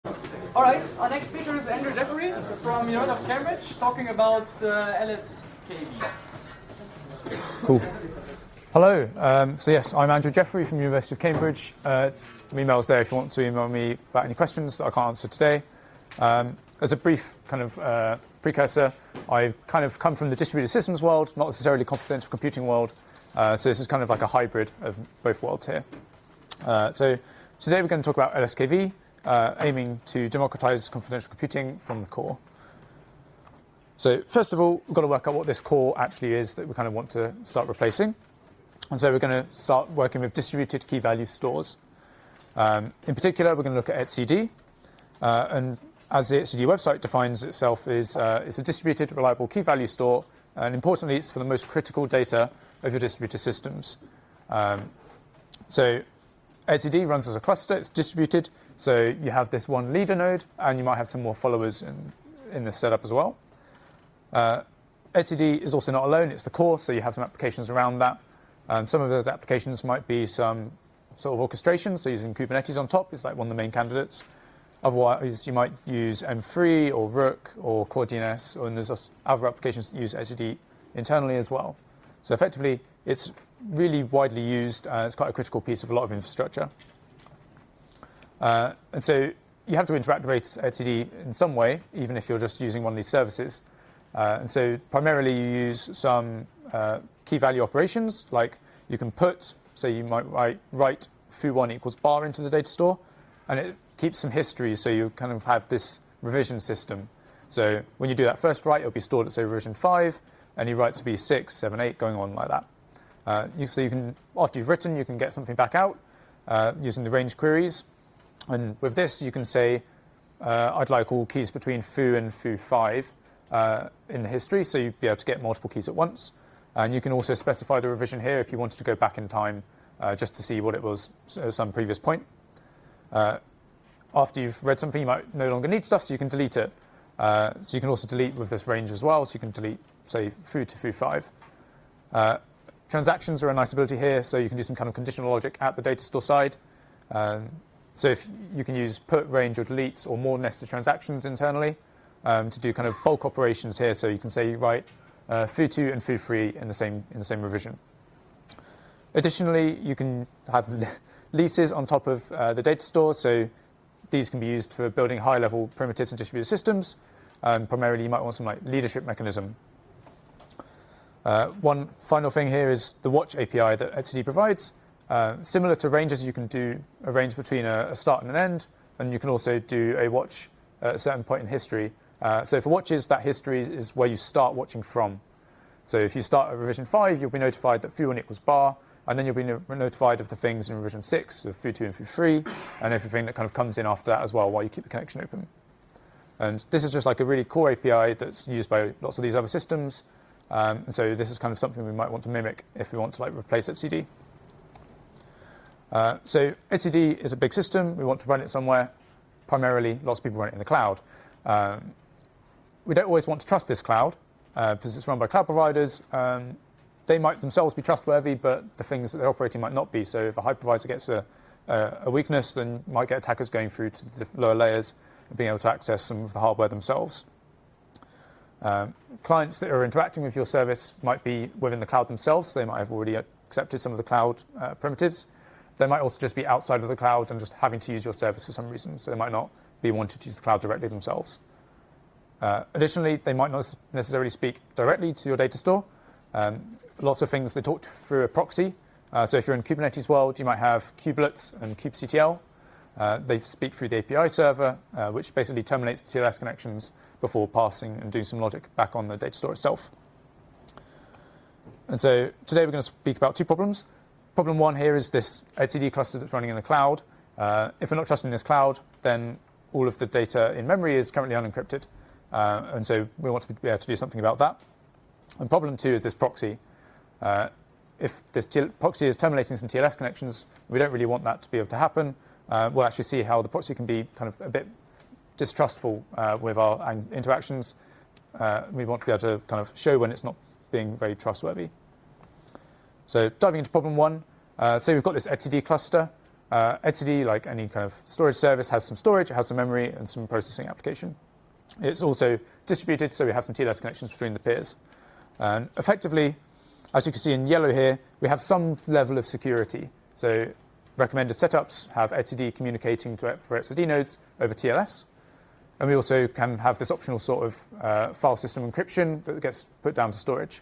All right, our next speaker is Andrew Jeffrey from University of Cambridge, talking about LSKV. Cool. Hello. So yes, I'm Andrew Jeffrey from University of Cambridge. My email's there if you want to email me about any questions that I can't answer today. As a brief kind of precursor, I kind of come from the distributed systems world, not necessarily confidential computing world. So this is kind of like a hybrid of both worlds here. So today we're going to talk about LSKV, aiming to democratize confidential computing from the core. So first of all, we've got to work out what this core actually is that we kind of want to start replacing. And so we're going to start working with distributed key value stores. In particular, we're going to look at etcd. And as the etcd website defines itself, it's a distributed, reliable key value store. And importantly, it's for the most critical data of your distributed systems. So etcd runs as a cluster. It's distributed. So you have this one leader node, and you might have some more followers in this setup as well. etcd is also not alone. It's the core, so you have some applications around that. Some of those applications might be some sort of orchestration, so using Kubernetes on top is like one of the main candidates. Otherwise, you might use M3 or Rook or Core DNS, and there's other applications that use etcd internally as well. So effectively, it's really widely used. It's quite a critical piece of a lot of infrastructure. And so you have to interact with etcd in some way, even if you're just using one of these services. And so primarily you use some key value operations, like you can put, so you might write foo1 equals bar into the data store, and it keeps some history, so you kind of have this revision system. So when you do that first write, it'll be stored at, say, revision 5, and you write to be 6, 7, 8, going on like that. So you can, after you've written, you can get something back out using the range queries. And with this, you can say, I'd like all keys between foo and foo5 in the history, so you'd be able to get multiple keys at once. And you can also specify the revision here if you wanted to go back in time just to see what it was at some previous point. After you've read something, you might no longer need stuff, so you can delete it. So you can also delete with this range as well, so you can delete, say, foo to foo5. Transactions are a nice ability here, so you can do some kind of conditional logic at the data store side. So if you can use put, range, or deletes, or more nested transactions internally to do kind of bulk operations here. So you can say you write foo2 and foo3 in the same revision. Additionally, you can have leases on top of the data store. So these can be used for building high-level primitives and distributed systems. Primarily, you might want some like leadership mechanism. One final thing here is the watch API that etcd provides. Similar to ranges, you can do a range between a start and an end, and you can also do a watch at a certain point in history. So for watches, that history is where you start watching from. So if you start at revision 5, you'll be notified that foo1 equals bar, and then you'll be notified of the things in revision 6, of foo2 and foo3, and everything that kind of comes in after that as well while you keep the connection open. And this is just like a really core API that's used by lots of these other systems. And so this is kind of something we might want to mimic if we want to like replace etcd. So etcd is a big system. We want to run it somewhere. Primarily, lots of people run it in the cloud. We don't always want to trust this cloud because it's run by cloud providers. They might themselves be trustworthy, but the things that they're operating might not be. So if a hypervisor gets a weakness, then you might get attackers going through to the lower layers and being able to access some of the hardware themselves. Clients that are interacting with your service might be within the cloud themselves. So they might have already accepted some of the cloud primitives. They might also just be outside of the cloud and just having to use your service for some reason. So they might not be wanting to use the cloud directly themselves. Additionally, they might not necessarily speak directly to your data store. Lots of things they talk through a proxy. So if you're in Kubernetes world, you might have kubelets and kubectl. They speak through the API server, which basically terminates the TLS connections before passing and doing some logic back on the data store itself. And so today we're going to speak about two problems. Problem one here is this etcd cluster that's running in the cloud. If we're not trusting this cloud, then all of the data in memory is currently unencrypted. And so we want to be able to do something about that. And problem two is this proxy. If this proxy is terminating some TLS connections, we don't really want that to be able to happen. We'll actually see how the proxy can be kind of a bit distrustful with our interactions. We want to be able to kind of show when it's not being very trustworthy. So diving into problem one, so we've got this etcd cluster. etcd, like any kind of storage service, has some storage, it has some memory, and some processing application. It's also distributed, so we have some TLS connections between the peers. And effectively, as you can see in yellow here, we have some level of security. So recommended setups have etcd communicating for etcd nodes over TLS. And we also can have this optional sort of file system encryption that gets put down to storage.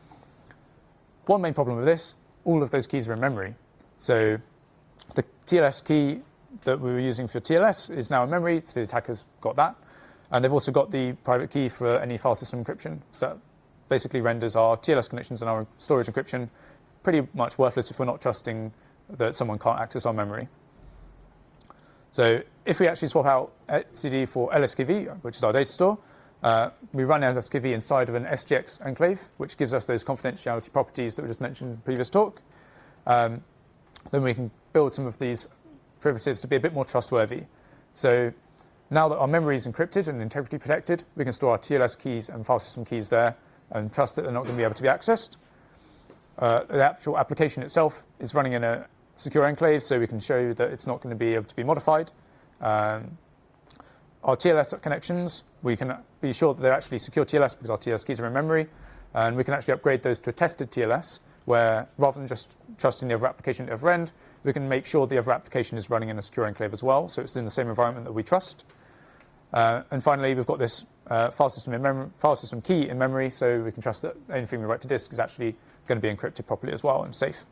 One main problem with this, all of those keys are in memory. So the TLS key that we were using for TLS is now in memory, so the attacker's got that. And they've also got the private key for any file system encryption. So that basically renders our TLS connections and our storage encryption pretty much worthless if we're not trusting that someone can't access our memory. So if we actually swap out etcd for LSKV, which is our data store, we run LSKV inside of an SGX enclave, which gives us those confidentiality properties that we just mentioned in the previous talk. Then we can build some of these primitives to be a bit more trustworthy. So now that our memory is encrypted and integrity protected, we can store our TLS keys and file system keys there and trust that they're not going to be able to be accessed. The actual application itself is running in a secure enclave, so we can show that it's not going to be able to be modified. Our TLS connections, we can be sure that they're actually secure TLS because our TLS keys are in memory, and we can actually upgrade those to a tested TLS, where rather than just trusting the other application at the other end, we can make sure the other application is running in a secure enclave as well, so it's in the same environment that we trust. And finally, we've got this file system key in memory, so we can trust that anything we write to disk is actually going to be encrypted properly as well and safe.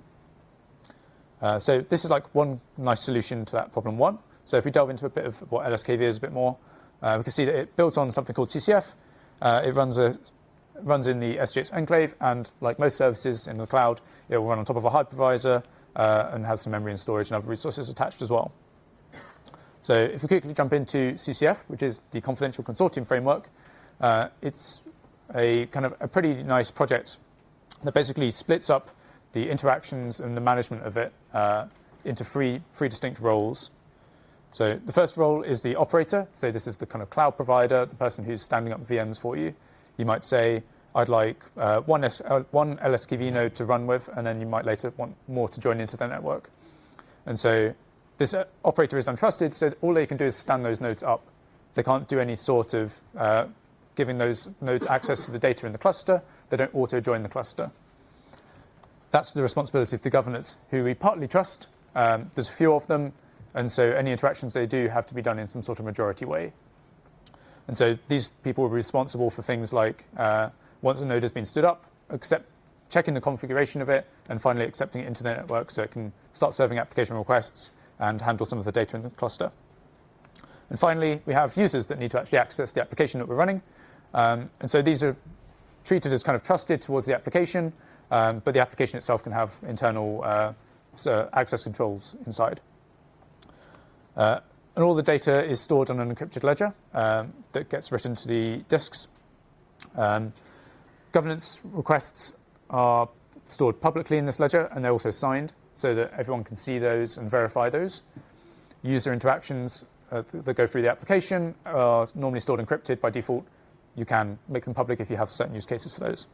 So this is like one nice solution to that problem one. So if we delve into a bit of what LSKV is a bit more, we can see that it builds on something called CCF. It runs in the SGX enclave, and like most services in the cloud, it will run on top of a hypervisor and has some memory and storage and other resources attached as well. So if we quickly jump into CCF, which is the Confidential Consortium Framework, it's a kind of a pretty nice project that basically splits up the interactions and the management of it into three distinct roles. So the first role is the operator. So this is the kind of cloud provider, the person who's standing up VMs for you. You might say, I'd like one LSKV node to run with, and then you might later want more to join into the network. And so this operator is untrusted, so all they can do is stand those nodes up. They can't do any sort of giving those nodes access to the data in the cluster. They don't auto-join the cluster. That's the responsibility of the governors, who we partly trust. There's a few of them, and so any interactions they do have to be done in some sort of majority way. And so these people will be responsible for things like, once a node has been stood up, checking the configuration of it, and finally accepting it into the network so it can start serving application requests and handle some of the data in the cluster. And finally, we have users that need to actually access the application that we're running. And so these are treated as kind of trusted towards the application, but the application itself can have internal access controls inside. And all the data is stored on an encrypted ledger that gets written to the disks. Governance requests are stored publicly in this ledger, and they're also signed so that everyone can see those and verify those. User interactions that go through the application are normally stored encrypted by default. You can make them public if you have certain use cases for those.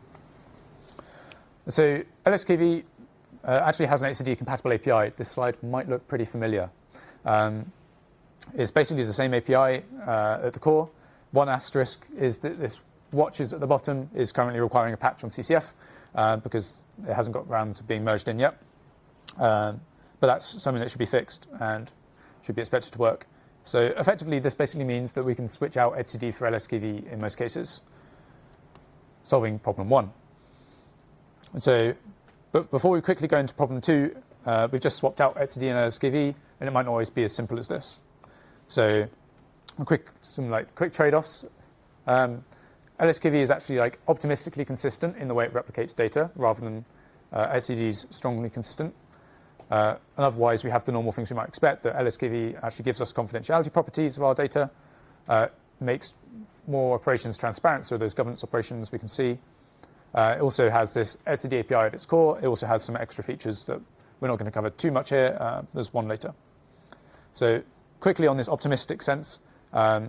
So LSKV actually has an etcd-compatible API. This slide might look pretty familiar. It's basically the same API at the core. One asterisk is that this watches at the bottom is currently requiring a patch on CCF because it hasn't got around to being merged in yet. But that's something that should be fixed and should be expected to work. So effectively, this basically means that we can switch out etcd for LSKV in most cases, solving problem one. So, but before we quickly go into problem two, we've just swapped out etcd and LSKV, and it might not always be as simple as this. So, some quick trade-offs. LSKV is actually optimistically consistent in the way it replicates data, rather than etcd's strongly consistent. And otherwise, we have the normal things we might expect, that LSKV actually gives us confidentiality properties of our data, makes more operations transparent, so those governance operations we can see. It also has this etcd API at its core. It also has some extra features that we're not going to cover too much here. There's one later. So quickly on this optimistic sense, rather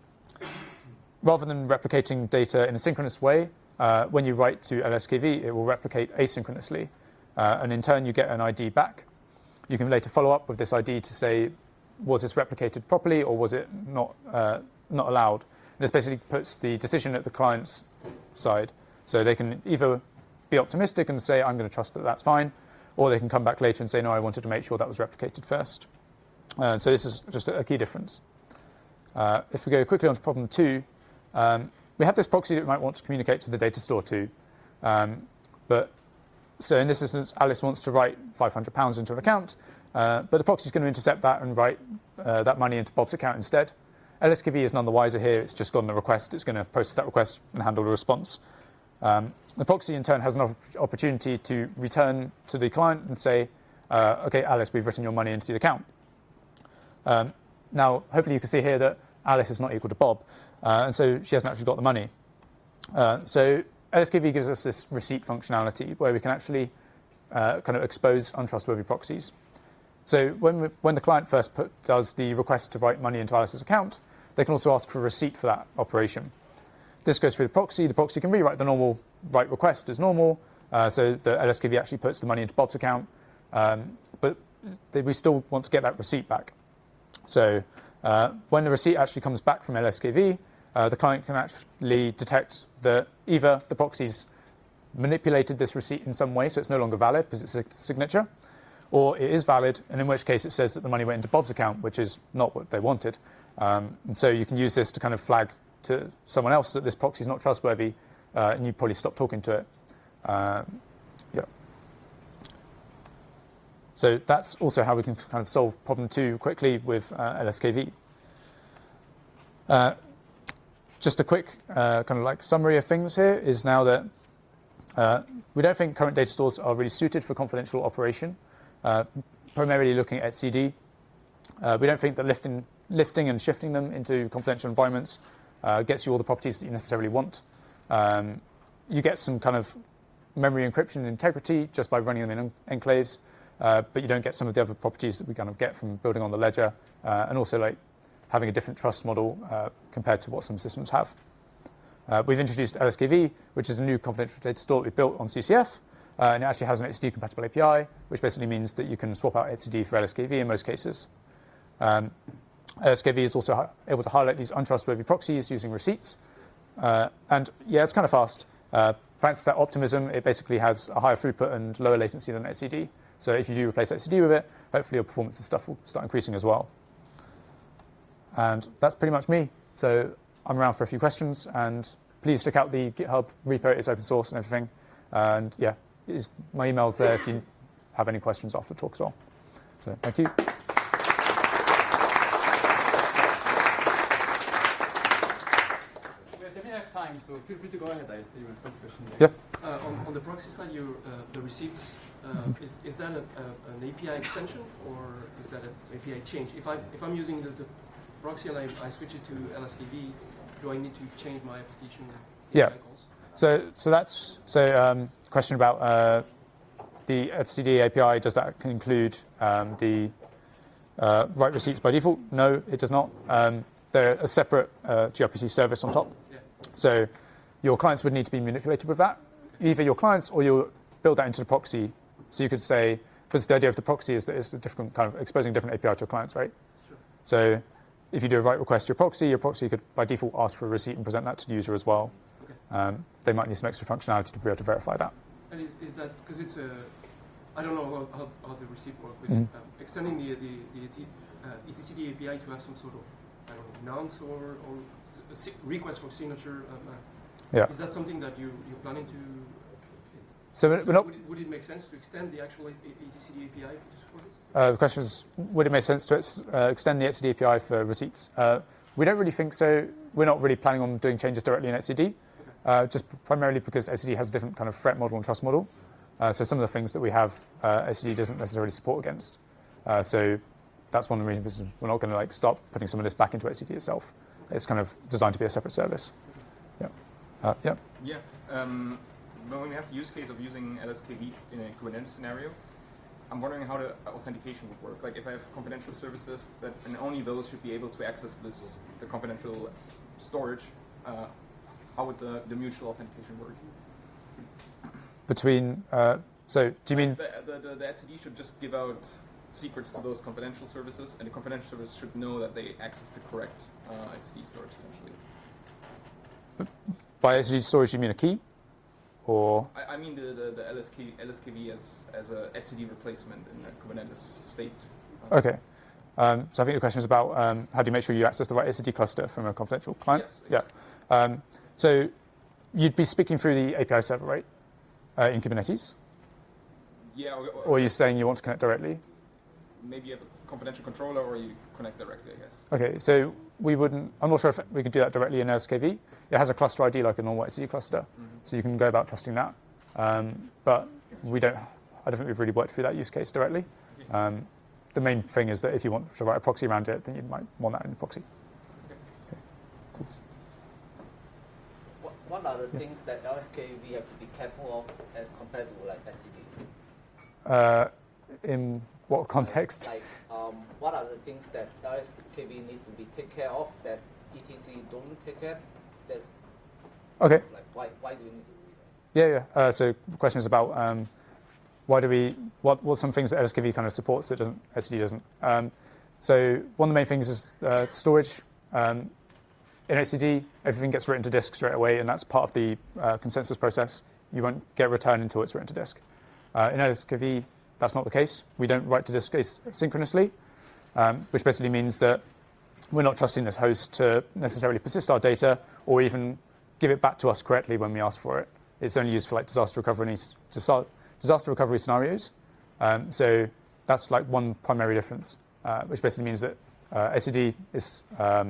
than replicating data in a synchronous way, when you write to LSKV, it will replicate asynchronously. And in turn, you get an ID back. you can later follow up with this ID to say, was this replicated properly or was it not allowed? And this basically puts the decision at the client's side. So they can either be optimistic and say, I'm going to trust that that's fine, or they can come back later and say, no, I wanted to make sure that was replicated first. So this is just a key difference. If we go quickly on to problem 2, we have this proxy that we might want to communicate to the data store to. So in this instance, Alice wants to write £500 into an account, but the proxy is going to intercept that and write that money into Bob's account instead. LSKV is none the wiser here. It's just gotten a request. It's going to process that request and handle the response. The proxy, in turn, has an opportunity to return to the client and say, OK, Alice, we've written your money into the account. Now, hopefully you can see here that Alice is not equal to Bob, and so she hasn't actually got the money. So LSKV gives us this receipt functionality where we can actually kind of expose untrustworthy proxies. So when the client first does the request to write money into Alice's account, they can also ask for a receipt for that operation. This goes through the proxy. The proxy can rewrite the normal write request as normal, so the LSKV actually puts the money into Bob's account, but we still want to get that receipt back. So when the receipt actually comes back from LSKV, the client can actually detect that either the proxy's manipulated this receipt in some way, so it's no longer valid because it's a signature, or it is valid, and in which case it says that the money went into Bob's account, which is not what they wanted. And so you can use this to kind of flag to someone else that this proxy is not trustworthy, and you probably stop talking to it. Yeah. So that's also how we can kind of solve problem 2 quickly with LSKV. Just a quick kind of like summary of things here is now that we don't think current data stores are really suited for confidential operation, primarily looking at etcd. We don't think that lifting and shifting them into confidential environments gets you all the properties that you necessarily want. You get some kind of memory encryption integrity just by running them in enclaves, but you don't get some of the other properties that we kind of get from building on the ledger, and also like having a different trust model compared to what some systems have. We've introduced LSKV, which is a new confidential data store that we built on CCF, and it actually has an etcd-compatible API, which basically means that you can swap out etcd for LSKV in most cases. LSKV is also able to highlight these untrustworthy proxies using receipts. And yeah, it's kind of fast. Thanks to that optimism, it basically has a higher throughput and lower latency than etcd. So if you do replace etcd with it, hopefully your performance and stuff will start increasing as well. And that's pretty much me. So I'm around for a few questions, and please check out the GitHub repo. It's open source and everything. And yeah, my email's there if you have any questions after the talk as well. So thank you. We definitely have time, so feel free to go ahead. I see your first question Yeah. there. On the proxy side, the receipt, is that an API extension or is that an API change? If I'm using the proxy and I switch it to LSKV, do I need to change my application Yeah. API calls? So that's question about the etcd API. Does that include the write receipts by default? No, it does not. They're a separate gRPC service on top. Yeah. So your clients would need to be manipulated with that. Either your clients or you'll build that into the proxy. So you could say, because the idea of the proxy is that it's a different kind of exposing different API to your clients, right? Sure. So if you do a write request to your proxy could by default ask for a receipt and present that to the user as well. Okay. They might need some extra functionality to be able to verify that. And is that because it's a, I don't know how the receipt works, but extending the etcd API to have some sort of, I don't know, nonce or request for signature. Yeah. Is that something that you're planning to? So we're not. Would it make sense to extend the actual etcd API to support this? The question is, would it make sense to extend the etcd API for receipts? We don't really think so. We're not really planning on doing changes directly in etcd, just primarily because etcd has a different kind of threat model and trust model. So some of the things that we have, etcd doesn't necessarily support against. So that's one of the reasons we're not going to like stop putting some of this back into etcd itself. It's kind of designed to be a separate service. Yeah. Yeah. Yeah. When we have the use case of using LSKV in a Kubernetes scenario, I'm wondering how the authentication would work. Like if I have confidential services that, and only those should be able to access the confidential storage, how would the mutual authentication work? Between, so do you mean? The etcd should just give out secrets to those confidential services, and the confidential service should know that they access the correct etcd storage, essentially. By etcd storage, you mean a key? Or I mean the LSKV as a etcd replacement in a Kubernetes state. okay. So I think the question is about how do you make sure you access the right etcd cluster from a confidential client? Yes, exactly. Yeah. So you'd be speaking through the API server, right, in Kubernetes? Yeah. Or are you saying you want to connect directly? Maybe you have a confidential controller, or you connect directly, I guess. Okay, so we wouldn't. I'm not sure if we could do that directly in LSKV. It has a cluster ID like a normal etcd cluster, so you can go about trusting that. But we don't. I don't think we've really worked through that use case directly. The main thing is that if you want to write a proxy around it, then you might want that in the proxy. Okay. Cool. What are the things that LSKV have to be careful of as compared to like etcd? In what context? Like, what are the things that LSKV need to be take care of that ETC don't take care? That's Okay. like why do we need to do that? Yeah. So the question is about why do we what some things that LSKV kind of supports that etcd doesn't. So one of the main things is storage. In etcd, everything gets written to disk straight away, and that's part of the consensus process. You won't get returned until it's written to disk. In LSKV, that's not the case. We don't write to disk synchronously, which basically means that we're not trusting this host to necessarily persist our data or even give it back to us correctly when we ask for it. It's only used for like disaster recovery scenarios. So that's like one primary difference, which basically means that etcd is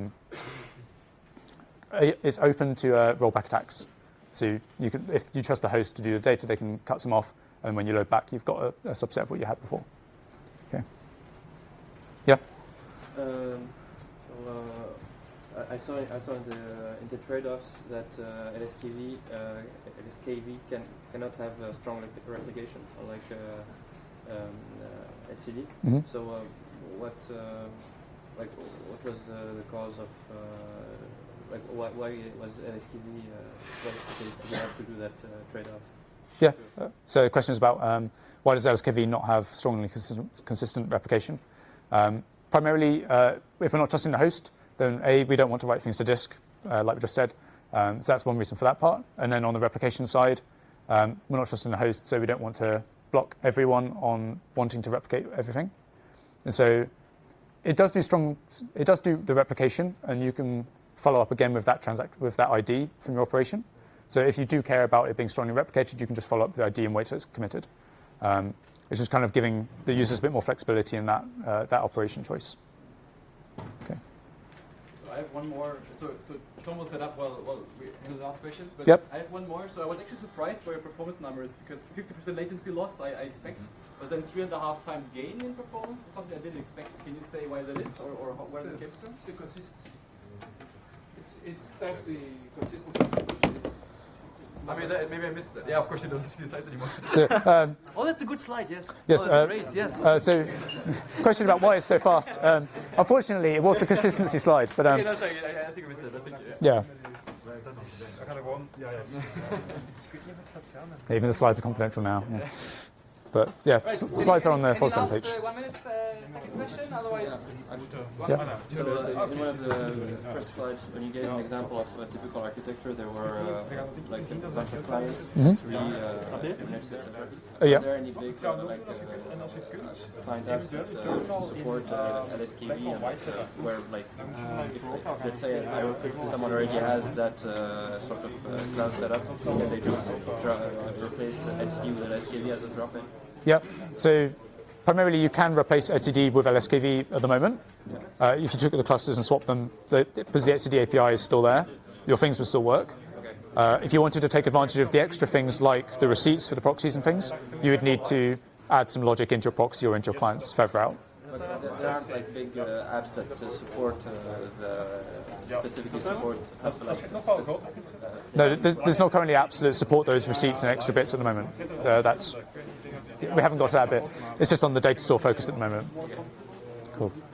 it's open to rollback attacks. So you can, if you trust the host to do the data, they can cut some off, and when you load back, you've got a subset of what you had before. Okay. Yeah. I saw in the trade-offs that LSKV cannot have a strong replication unlike etcd. Mm-hmm. So what was the cause of why was LSKV what is the case to have to do that trade-off? Yeah. So the question is about why does LSKV not have strongly consistent replication? Primarily, if we're not trusting the host, then we don't want to write things to disk, like we just said. So that's one reason for that part. And then on the replication side, we're not trusting the host, so we don't want to block everyone on wanting to replicate everything. And so it does do the replication, and you can follow up again with that ID from your operation. So if you do care about it being strongly replicated, you can just follow up with the ID and wait till it's committed. It's just kind of giving the users a bit more flexibility in that operation choice. Okay. So I have one more. So Tom will set up we will ask questions, but yep. I have one more. So I was actually surprised by your performance numbers because 50% latency loss I expect, but then 3.5 times gain in performance is something I didn't expect. Can you say why that is, or where that came from? The consistency. It's thanks to the consistency. I mean, maybe I missed that. Yeah, of course you don't see the slide anymore. So, oh, that's a good slide, yes. Yes, oh, that's great, yes. So, question about why it's so fast. Unfortunately, it was the consistency slide, but okay, no, sorry, I think I missed it. I think, yeah. Even the slides are confidential now. Yeah. But yeah, right, slides are on the full page. 1 minute, second question, otherwise. Yeah. So in one of the first slides, when you gave an example of a typical architecture, there were like a bunch of clients, 3 Kubernetes, etc. Yeah. Are there any big client apps that support LSKV and where like if, let's say someone already has that sort of cloud setup, can they just replace etcd with LSKV as a drop-in? Yeah. So primarily you can replace etcd with LSKV at the moment. If you took the clusters and swapped them, because the etcd API is still there, your things would still work. If you wanted to take advantage of the extra things like the receipts for the proxies and things, you would need to add some logic into your proxy or into your clients further out. But there aren't like big apps that support specifically support. No, there's not currently apps that support those receipts and extra bits at the moment. We haven't got to that bit. It's just on the data store focus at the moment. Cool.